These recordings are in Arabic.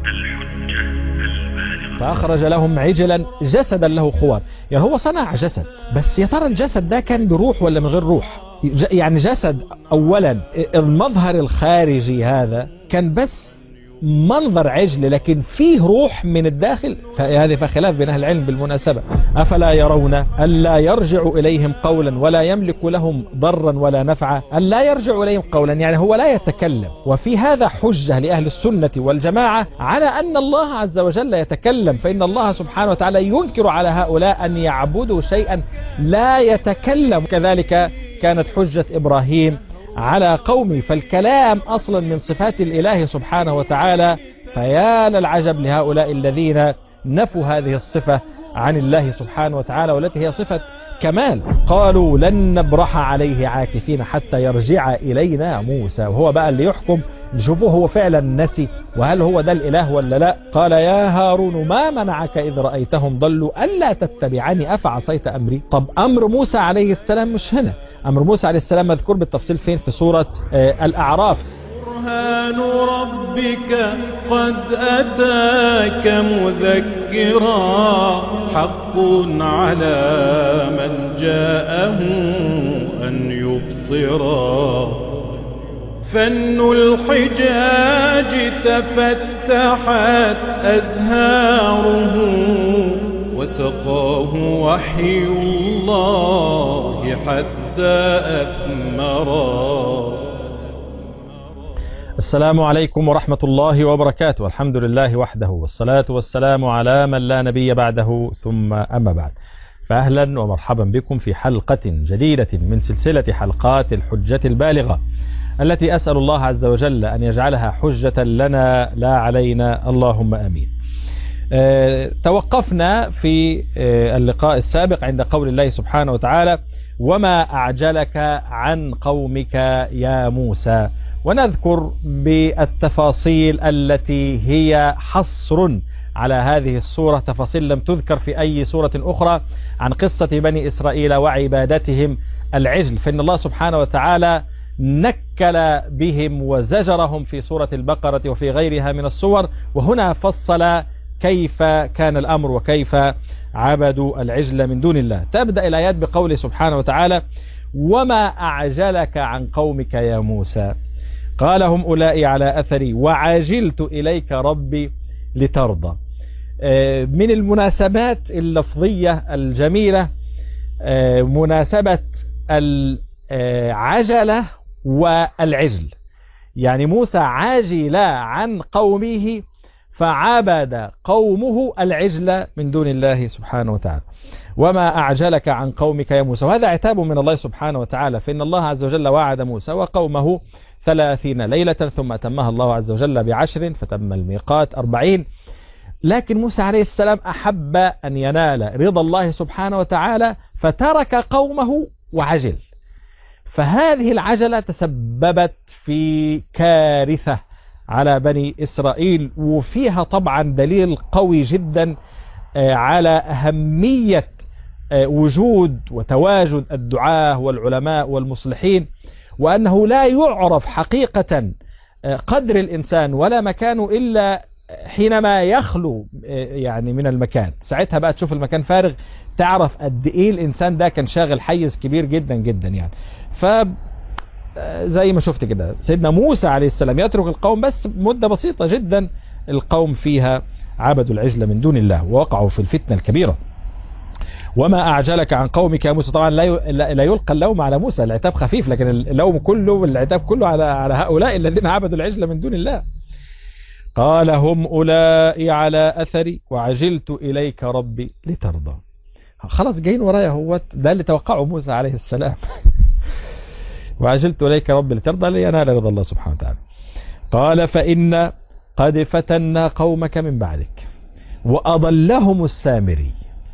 فأخرج لهم عجلا جسدا له خوار. يعني هو صنع جسد، بس يا ترى الجسد ده كان بروح ولا من غير روح؟ يعني جسد أولا المظهر الخارجي هذا كان بس منظر عجل، لكن فيه روح من الداخل. فهذه فخلاف بين أهل العلم بالمناسبة. أفلا يرون ألا يرجع إليهم قولا ولا يملك لهم ضرا ولا نفعا؟ ألا يرجع إليهم قولا يعني هو لا يتكلم. وفي هذا حجة لأهل السنة والجماعة على أن الله عز وجل يتكلم، فإن الله سبحانه وتعالى ينكر على هؤلاء أن يعبدوا شيئا لا يتكلم. كذلك كانت حجة إبراهيم على قومه، فالكلام أصلا من صفات الإله سبحانه وتعالى. فيا للعجب لهؤلاء الذين نفوا هذه الصفة عن الله سبحانه وتعالى، والتي هي صفة كمال. قالوا لن نبرح عليه عاكفين حتى يرجع إلينا موسى. وهو بقى اللي يحكم، نشوفوه هو فعلا نسي وهل هو ده الإله ولا لا. قال يا هارون ما منعك إذ رأيتهم ضلوا ألا تتبعني أفعصيت أمري. طب أمر موسى عليه السلام مش هنا. أمر موسى عليه السلام مذكور بالتفصيل فين؟ في سورة الأعراف. برهان ربك قد أتاك مذكرا حق على من جاءه أن يبصرا فن الحجاج تفتحت أزهاره وسقاه وحي الله حتى أثمرا. السلام عليكم ورحمة الله وبركاته. الحمد لله وحده والصلاة والسلام على من لا نبي بعده، ثم أما بعد، فأهلا ومرحبا بكم في حلقة جديدة من سلسلة حلقات الحجة البالغة، التي أسأل الله عز وجل أن يجعلها حجة لنا لا علينا، اللهم آمين. توقفنا في اللقاء السابق عند قول الله سبحانه وتعالى وما أعجلك عن قومك يا موسى، ونذكر بالتفاصيل التي هي حصر على هذه السورة، تفاصيل لم تذكر في أي سورة أخرى عن قصة بني إسرائيل وعبادتهم العجل. فإن الله سبحانه وتعالى نكل بهم وزجرهم في سورة البقرة وفي غيرها من السور، وهنا فصل كيف كان الأمر وكيف عبدوا العجل من دون الله. تبدأ الآيات بقوله سبحانه وتعالى وما أعجلك عن قومك يا موسى قال هم أولئك على أثري وعجلت إليك ربي لترضى. من المناسبات اللفظية الجميلة مناسبة العجلة والعجل. يعني موسى عاجل عن قومه فعبد قومه العجل من دون الله سبحانه وتعالى. وما أعجلك عن قومك يا موسى، وهذا عتاب من الله سبحانه وتعالى. فإن الله عز وجل وعد موسى وقومه 30 ليلة ثم أتمها الله عز وجل ب10 فتم الميقات 40. لكن موسى عليه السلام أحب أن ينال رضا الله سبحانه وتعالى فترك قومه وعجل. فهذه العجلة تسببت في كارثة على بني إسرائيل، وفيها طبعا دليل قوي جدا على أهمية وجود وتواجد الدعاة والعلماء والمصلحين، وأنه لا يعرف حقيقة قدر الإنسان ولا مكانه إلا حينما يخلو يعني من المكان. ساعتها بقى تشوف المكان فارغ تعرف قد إيه الإنسان ده كان شاغل حيز كبير جدا جدا. يعني زي ما شفت كده سيدنا موسى عليه السلام يترك القوم بس مدة بسيطة جدا، القوم فيها عبدوا العجل من دون الله ووقعوا في الفتنة الكبيرة. وما أعجلك عن قومك يا موسى، طبعا لا يلقى اللوم على موسى، العتاب خفيف، لكن اللوم كله والعتاب كله على هؤلاء الذين عبدوا العجل من دون الله. قال هم أولئك على أثري وعجلت إليك ربي لترضى. خلاص جايين ورايا، هو ده اللي توقعه موسى عليه السلام. وعجلت إليك ربي لترضى لينال رضا الله سبحانه وتعالى. قال فإن قد فتنا قومك من بعدك وأضلهم السامري.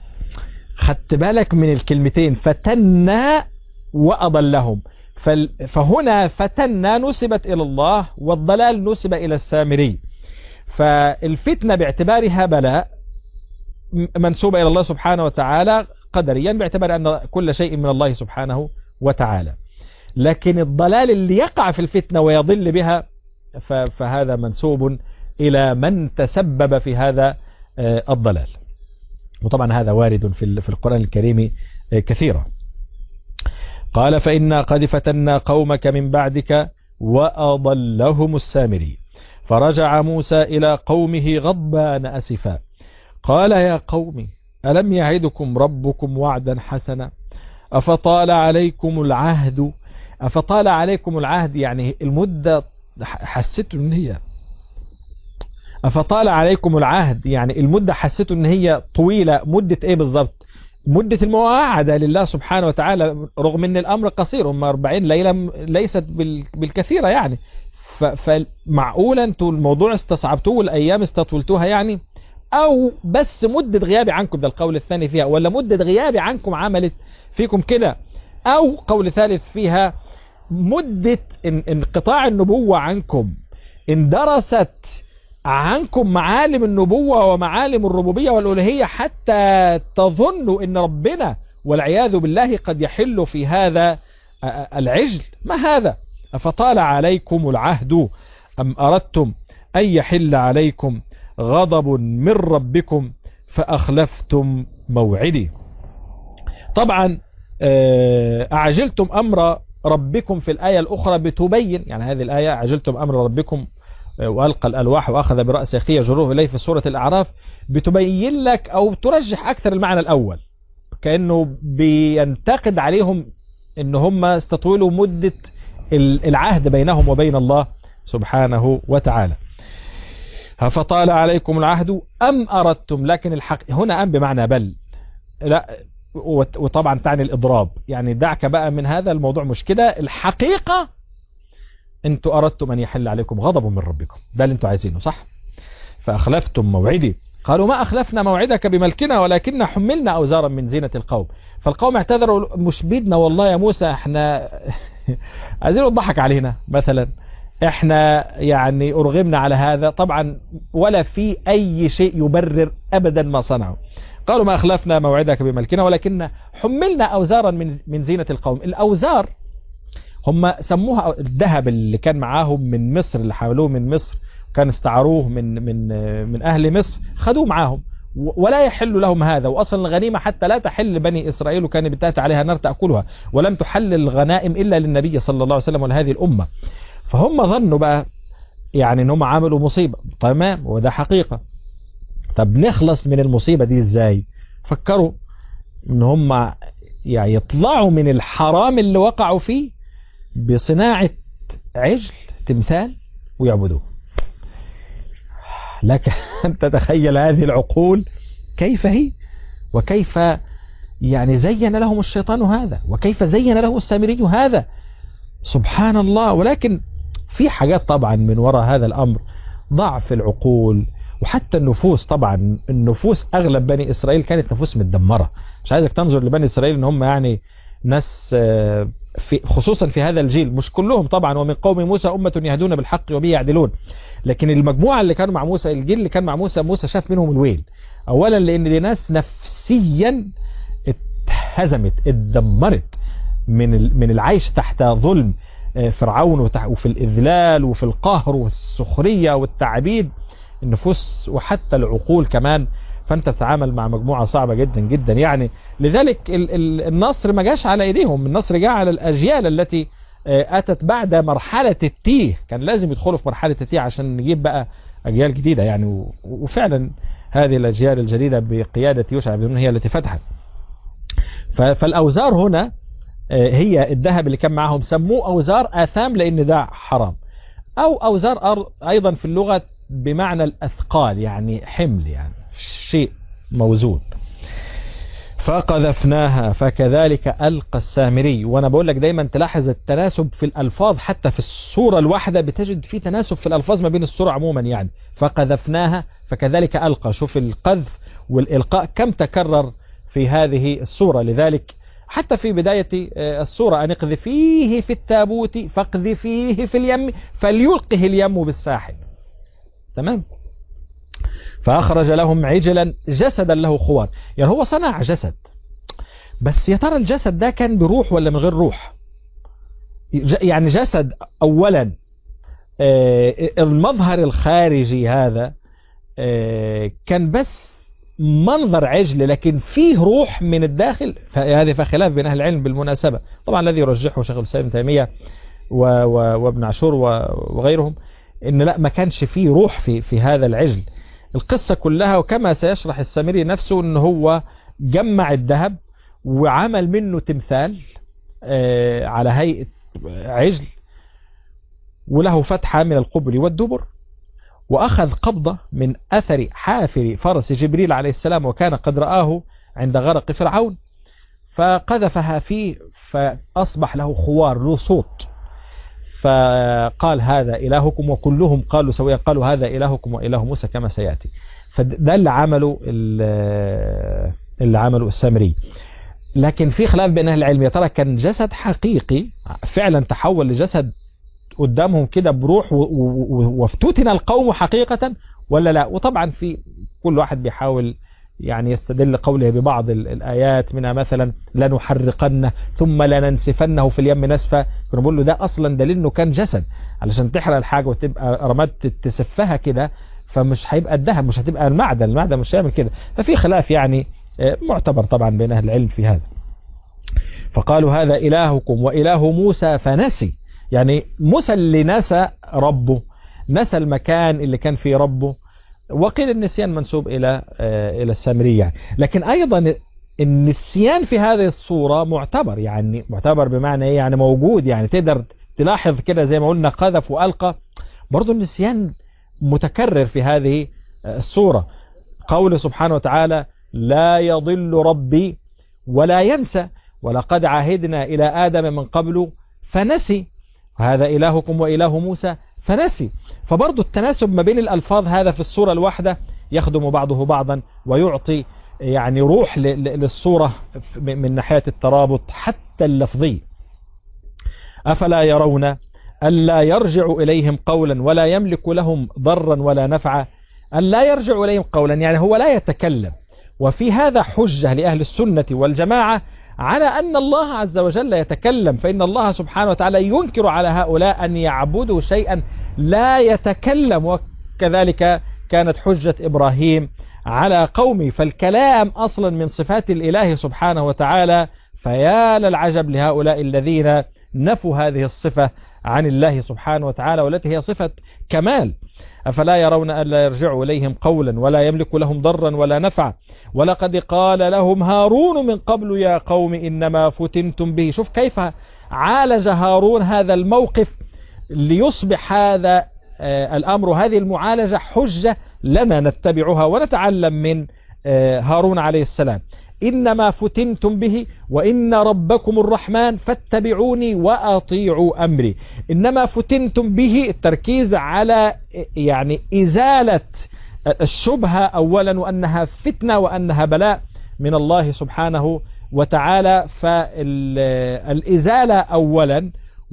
خدت بالك من الكلمتين فتنا وأضلهم، فهنا فتنا نسبت إلى الله والضلال نسب إلى السامري. فالفتنة باعتبارها بلاء منسوبة إلى الله سبحانه وتعالى قدريا باعتبار أن كل شيء من الله سبحانه وتعالى، لكن الضلال اللي يقع في الفتنة ويضل بها فهذا منسوب إلى من تسبب في هذا الضلال. وطبعا هذا وارد في القرآن الكريم كثيرا. قال فإنا قد فتنا قومك من بعدك وأضلهم السامري. فرجع موسى إلى قومه غضبان أسفا قال يا قوم ألم يعدكم ربكم وعدا حسنا أفطال عليكم العهد يعني المدة حسيتوا ان هي أفطال عليكم العهد يعني المدة حسيتوا ان هي طويلة. مدة ايه بالضبط؟ مدة المواعدة لله سبحانه وتعالى، رغم ان الامر قصير، هم 40 ليلة ليست بالكثيرة يعني. فمعقولا انتوا الموضوع استصعبتوه والايام استطولتوها يعني، او بس مدة غيابي عنكم، ده القول الثاني فيها، ولا مدة غيابي عنكم عملت فيكم كده، او قول ثالث فيها مدة انقطاع النبوة عنكم اندرست عنكم معالم النبوة ومعالم الربوبية والألوهية حتى تظنوا ان ربنا والعياذ بالله قد يحل في هذا العجل. ما هذا؟ أفطال عليكم العهد أم أردتم أن يحل عليكم غضب من ربكم فأخلفتم موعدي. طبعا أعجلتم أمر ربكم في الآية الأخرى بتبين، يعني هذه الآية أعجلتم أمر ربكم وألقى الألواح وأخذ برأس أخيه يجره إليه في سورة الأعراف، بتبين لك أو ترجح أكثر المعنى الأول، كأنه بينتقد عليهم إن هم استطولوا مدة العهد بينهم وبين الله سبحانه وتعالى. فطال عليكم العهد أم أردتم، لكن الحق هنا أم بمعنى بل، لا، وطبعا تعني الإضراب، يعني دعك بقى من هذا الموضوع مش كده، الحقيقة انتوا أردتم أن يحل عليكم غضب من ربكم، ده اللي انتوا عايزينه صح؟ فأخلفتم موعدي. قالوا ما أخلفنا موعدك بملكنا ولكن حملنا أوزارا من زينة القوم. فالقوم اعتذروا، مش بيدنا والله يا موسى، احنا عايزين نضحك علينا مثلا، احنا يعني أرغمنا على هذا طبعا، ولا في أي شيء يبرر أبدا ما صنعوا. قالوا ما أخلفنا موعدك بملكنا ولكن حملنا أوزارا من زينة القوم. الأوزار هم سموها الذهب اللي كان معاهم من مصر، اللي حاولوه من مصر، كان استعروه من أهل مصر، خدوه معاهم ولا يحل لهم هذا. وأصلا الغنيمة حتى لا تحل لبني إسرائيل، وكان بتأتي عليها نار تأكلها، ولم تحل الغنائم إلا للنبي صلى الله عليه وسلم ولهذه الأمة. فهم ظنوا بقى يعني أنهم عملوا مصيبة، تمام، وده حقيقة. طب نخلص من المصيبة دي إزاي؟ فكروا أن هم يعني يطلعوا من الحرام اللي وقعوا فيه بصناعة عجل تمثال ويعبدوه. لك أن تتخيل هذه العقول كيف هي، وكيف يعني زين لهم الشيطان هذا، وكيف زين له السامري هذا، سبحان الله. ولكن في حاجات طبعا من وراء هذا الأمر، ضعف العقول وحتى النفوس. طبعا النفوس أغلب بني إسرائيل كانت نفوس متدمرة، مش عايزك تنظر لبني إسرائيل ان هم يعني ناس خصوصا في هذا الجيل، مش كلهم طبعا، ومن قوم موسى أمة يهدون بالحق وبه يعدلون، لكن المجموعة اللي كانوا مع موسى، الجيل اللي كان مع موسى شاف منهم الويل. أولا لأن دي ناس نفسيا اتهزمت، اتدمرت من العيش تحت ظلم فرعون وفي الإذلال وفي القهر والسخرية والتعبيد النفوس وحتى العقول كمان. فأنت تتعامل مع مجموعة صعبة جدا جدا يعني. لذلك النصر ما جاش على إيديهم، النصر جاء على الأجيال التي أتت بعد مرحلة التيه. كان لازم يدخلوا في مرحلة التيه عشان نجيب بقى أجيال جديدة يعني. وفعلا هذه الأجيال الجديدة بقيادة يوشع بن نون هي التي فتحت. فالأوزار هنا هي الذهب اللي كان معهم، سموه أوزار آثام لأن ده حرام، أو أوزار أيضا في اللغة بمعنى الأثقال، يعني حمل، يعني شيء موزون. فقذفناها فكذلك ألقى السامري. وأنا بقول لك دايما تلاحظ التناسب في الألفاظ، حتى في السورة الواحدة بتجد في تناسب في الألفاظ ما بين السورة عموما يعني. فقذفناها فكذلك ألقى، شوف القذف والإلقاء كم تكرر في هذه السورة. لذلك حتى في بداية السورة أن اقذفيه في التابوت فاقذفيه في اليم فليلقه اليم بالساحل، تمام. فأخرج لهم عجلا جسدا له خوار. يعني هو صنع جسد، بس يا ترى الجسد ده كان بروح ولا من غير روح؟ يعني جسد أولا المظهر الخارجي هذا كان بس منظر عجل، لكن فيه روح من الداخل. هذه فخلاف بين أهل العلم بالمناسبة، طبعا الذي يرجحه شيخ الإسلام ابن تيمية وابن عاشور وغيرهم، إن لا، ما كانش فيه روح في هذا العجل. القصة كلها، وكما سيشرح السامري نفسه، إن هو جمع الذهب وعمل منه تمثال على هيئة عجل، وله فتحة من القبل والدبر، وأخذ قبضة من أثر حافر فرس جبريل عليه السلام، وكان قد رآه عند غرق فرعون، فقذفها فيه فأصبح له خوار له صوت، فقال هذا إلهكم، وكلهم قالوا سويا، قالوا هذا إلهكم وإله موسى كما سيأتي. فده اللي عمله السامري. لكن في خلاف بين أهل العلم، يا ترى كان جسد حقيقي فعلا تحول لجسد قدامهم كده بروح وافتتن القوم حقيقة ولا لا؟ وطبعا في كل واحد بيحاول يعني يستدل قوله ببعض الآيات، منها مثلا لنحرقنه ثم لننسفنه في اليم نسفا. كنا بقول له ده أصلا دليل إنه كان جسد، علشان تحرق الحاجة وتبقى رمات تسفها كده، فمش هيبقى الذهب، مش هتبقى المعدن مش هيعمل كده. ففي خلاف يعني معتبر طبعا بين أهل العلم في هذا. فقالوا هذا إلهكم وإله موسى فنسي، يعني موسى اللي نسى ربه، نسى المكان اللي كان فيه ربه. وقيل النسيان منسوب إلى السامري يعني. لكن أيضا النسيان في هذه الصورة معتبر، يعني معتبر بمعنى إيه؟ يعني موجود، يعني تقدر تلاحظ كده زي ما قلنا قذف وألقى، برضو النسيان متكرر في هذه الصورة. قول سبحانه وتعالى لا يضل ربي ولا ينسى، ولقد عهدنا إلى آدم من قبل فنسي، هذا إلهكم وإله موسى فنسي. فبرضو التناسب ما بين الألفاظ هذا في الصورة الواحدة يخدم بعضه بعضا، ويعطي يعني روح للصورة من ناحية الترابط حتى اللفظي. أفلا يرون ألا يرجع إليهم قولا ولا يملك لهم ضرا ولا نفعا. ألا يرجع إليهم قولا يعني هو لا يتكلم. وفي هذا حجة لأهل السنة والجماعة على أن الله عز وجل يتكلم، فإن الله سبحانه وتعالى ينكر على هؤلاء أن يعبدوا شيئا لا يتكلم. وكذلك كانت حجة إبراهيم على قومه، فالكلام أصلا من صفات الإله سبحانه وتعالى. فيا للعجب لهؤلاء الذين نفوا هذه الصفة عن الله سبحانه وتعالى، والتي هي صفة كمال. أفلا يرون ألا يرجعوا إليهم قولا ولا يملك لهم ضرا ولا نفعا. ولقد قال لهم هارون من قبل يا قوم إنما فتنتم به. شوف كيف عالج هارون هذا الموقف ليصبح هذا الأمر، هذه المعالجة حجة لنا نتبعها ونتعلم من هارون عليه السلام. إنما فتنتم به وإن ربكم الرحمن فاتبعوني وأطيعوا أمري. إنما فتنتم به، التركيز على يعني إزالة الشبهة أولا، وأنها فتنة وأنها بلاء من الله سبحانه وتعالى. فالإزالة أولا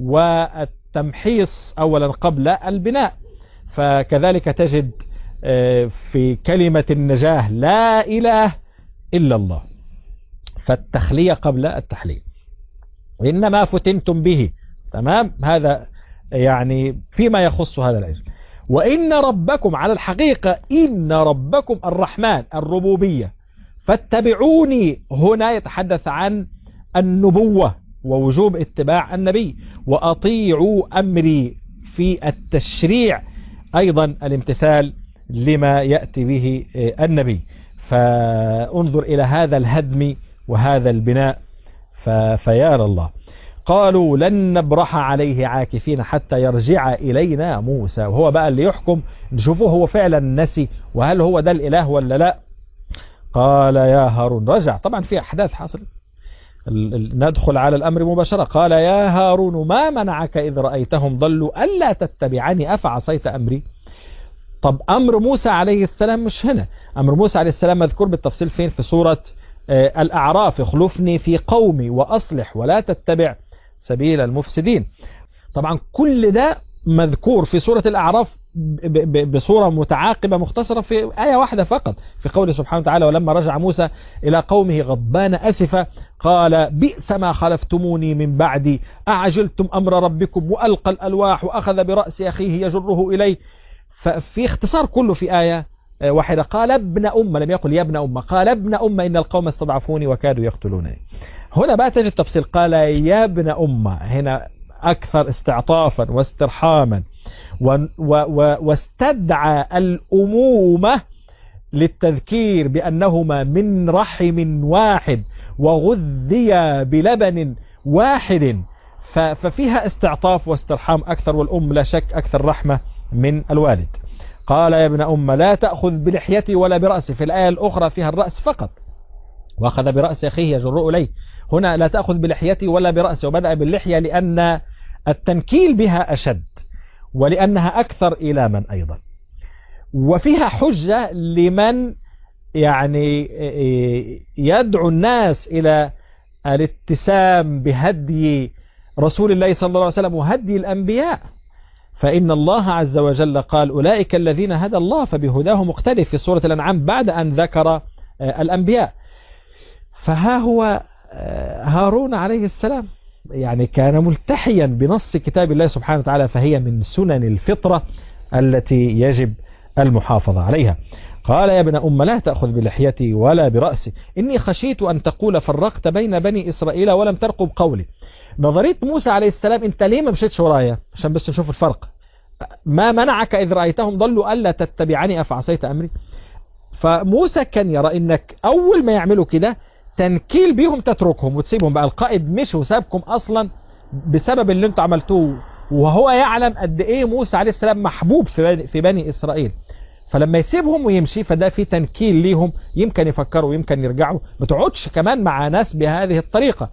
والتمحيص أولا قبل البناء. فكذلك تجد في كلمة النجاة لا إله إلا الله، فالتخلية قبل التحليل. إنما فتنتم به، تمام، هذا يعني فيما يخص هذا العلم. وإن ربكم، على الحقيقة إن ربكم الرحمن، الربوبية. فاتبعوني هنا يتحدث عن النبوة ووجوب اتباع النبي. وأطيعوا أمري في التشريع، أيضا الامتثال لما يأتي به النبي. فانظر إلى هذا الهدم وهذا البناء. فيا الله. قالوا لن نبرح عليه عاكفين حتى يرجع إلينا موسى. وهو بقى اللي يحكم، نشوفه هو فعلا نسي وهل هو ده الإله ولا لا. قال يا هارون، رجع طبعا في أحداث حصلت، ندخل على الأمر مباشرة. قال يا هارون ما منعك إذ رأيتهم ضلوا ألا تتبعني أفعصيت أمري. طب أمر موسى عليه السلام مش هنا. أمر موسى عليه السلام مذكور بالتفصيل فين؟ في سورة الأعراف، اخلفني في قومي وأصلح ولا تتبع سبيل المفسدين. طبعا كل ده مذكور في سورة الأعراف بصورة متعاقبة مختصرة في آية واحدة فقط، في قوله سبحانه وتعالى: ولما رجع موسى إلى قومه غضبان أسفا قال بئس ما خلفتموني من بعدي أعجلتم أمر ربكم، وألقى الألواح وأخذ برأس أخيه يجره إليه. ففي اختصار كله في آية واحدة. قال ابن أم، لم يقل يا ابن أم، قال ابن أم إن القوم استضعفوني وكادوا يقتلونني. هنا بقى تجد التفصيل، قال يا ابن أم، هنا أكثر استعطافا واسترحاما، واستدعى الأمومة للتذكير بأنهما من رحم واحد وغذيا بلبن واحد، ففيها استعطاف واسترحام أكثر، والأم لا شك أكثر رحمة من الوالد. قال يا ابن أم لا تأخذ بلحيتي ولا برأسي، في الآية الأخرى فيها الرأس فقط، وأخذ برأس أخيه يجر إليه. هنا لا تأخذ بلحيتي ولا برأسي، وبدأ باللحية لأن التنكيل بها أشد، ولأنها أكثر إيلاما أيضا. وفيها حجة لمن يعني يدعو الناس إلى الاتسام بهدي رسول الله صلى الله عليه وسلم وهدي الأنبياء، فإن الله عز وجل قال أولئك الذين هدى الله فبهداه مقتدي في سورة الأنعام بعد أن ذكر الأنبياء. فها هو هارون عليه السلام يعني كان ملتحيا بنص كتاب الله سبحانه وتعالى، فهي من سنن الفطرة التي يجب المحافظة عليها. قال يا ابن أم لا تأخذ بلحيتي ولا برأسي إني خشيت أن تقول فرقت بين بني إسرائيل ولم ترقب قولي. نظرية موسى عليه السلام، انت ليه ما مشيتش ورايا عشان بس نشوف الفرق؟ ما منعك إذ رأيتهم ضلوا ألا تتبعني أفعصيت أمري؟ فموسى كان يرى إنك أول ما يعملوا كده تنكيل بيهم تتركهم وتسيبهم بقى. القائد مش وسابكم أصلا بسبب اللي انتوا عملتوه، وهو يعلم قد إيه موسى عليه السلام محبوب في بني إسرائيل، فلما يسيبهم ويمشي فده في تنكيل ليهم، يمكن يفكروا يمكن يرجعوا، ما تقعدش كمان مع ناس بهذه الطريقة.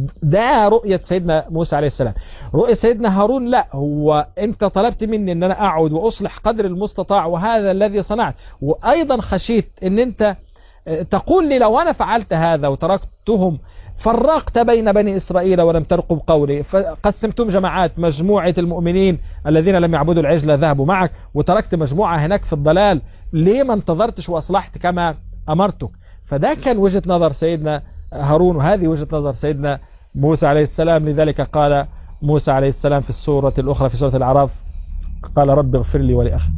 ده رؤية سيدنا موسى عليه السلام. رؤية سيدنا هارون لا، هو انت طلبت مني ان انا اقعد واصلح قدر المستطاع وهذا الذي صنعت، وايضا خشيت ان انت تقول لي لو انا فعلت هذا وتركتهم فرقت بين بني إسرائيل ولم ترقب قولي، فقسمتم جماعات، مجموعة المؤمنين الذين لم يعبدوا العجل ذهبوا معك وتركت مجموعة هناك في الضلال، ليه ما انتظرتش وأصلحت كما أمرتك؟ فده كان وجهة نظر سيدنا هارون، وهذه وجهة نظر سيدنا موسى عليه السلام. لذلك قال موسى عليه السلام في السورة الأخرى في سورة الأعراف قال رب اغفر لي ولأخي.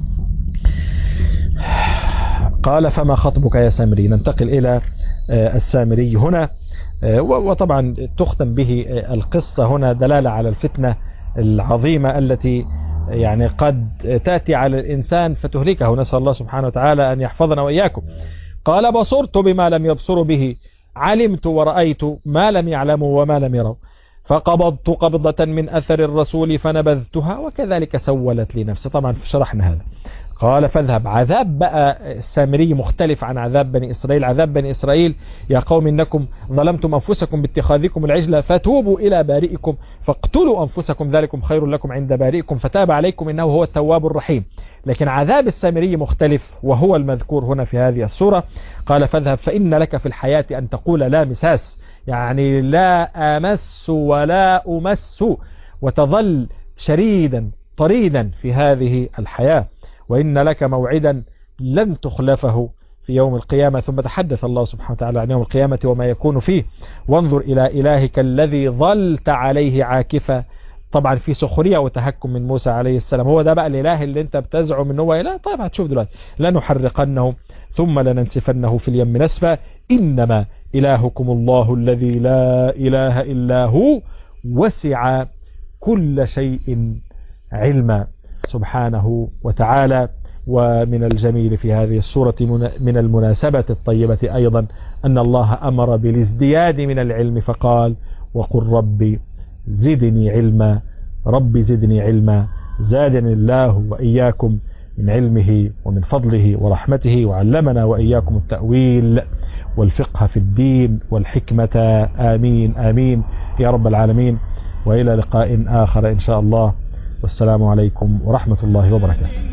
قال فما خطبك يا سامري. ننتقل إلى السامري هنا، وطبعا تختم به القصة هنا دلالة على الفتنة العظيمة التي يعني قد تأتي على الإنسان فتهلكه، نسأل الله سبحانه وتعالى أن يحفظنا وإياكم. قال بصرت بما لم يبصروا به، علمت ورأيت ما لم يعلموا وما لم يروا، فقبضت قبضة من أثر الرسول فنبذتها وكذلك سولت لي نفسي. طبعا شرحنا هذا. قال فاذهب. عذاب بقى السامري مختلف عن عذاب بني إسرائيل. عذاب بني إسرائيل يا قوم إنكم ظلمتم أنفسكم باتخاذكم العجلة فتوبوا إلى بارئكم فاقتلوا أنفسكم ذلكم خير لكم عند بارئكم فتاب عليكم إنه هو التواب الرحيم. لكن عذاب السامري مختلف وهو المذكور هنا في هذه السورة. قال فاذهب فإن لك في الحياة أن تقول لا مساس، يعني لا أمس ولا أمس، وتظل شريدا طريدا في هذه الحياة، وإن لك موعدا لن تخلفه في يوم القيامة. ثم تحدث الله سبحانه وتعالى عن يوم القيامة وما يكون فيه. وانظر إلى إلهك الذي ظلت عليه عاكفا. طبعا في سخرية وتهكم من موسى عليه السلام. هو ده بقى الإله اللي انت بتزعم انه هو إله؟ طيب هتشوف دلوقتي. لنحرقنه ثم لننسفنه في اليم نسفا إنما إلهكم الله الذي لا إله إلا هو وسع كل شيء علما سبحانه وتعالى. ومن الجميل في هذه السورة من المناسبة الطيبة أيضا أن الله أمر بالازدياد من العلم فقال وقل ربي زدني علما. ربي زدني علما. زادني الله وإياكم من علمه ومن فضله ورحمته، وعلمنا وإياكم التأويل والفقه في الدين والحكمة. آمين آمين يا رب العالمين. وإلى لقاء آخر إن شاء الله، والسلام عليكم ورحمة الله وبركاته.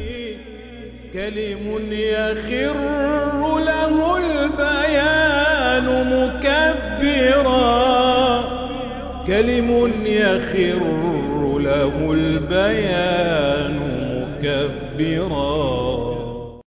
كلم يخر له البيان مكبرا، كلم يخر له البيان مكبرا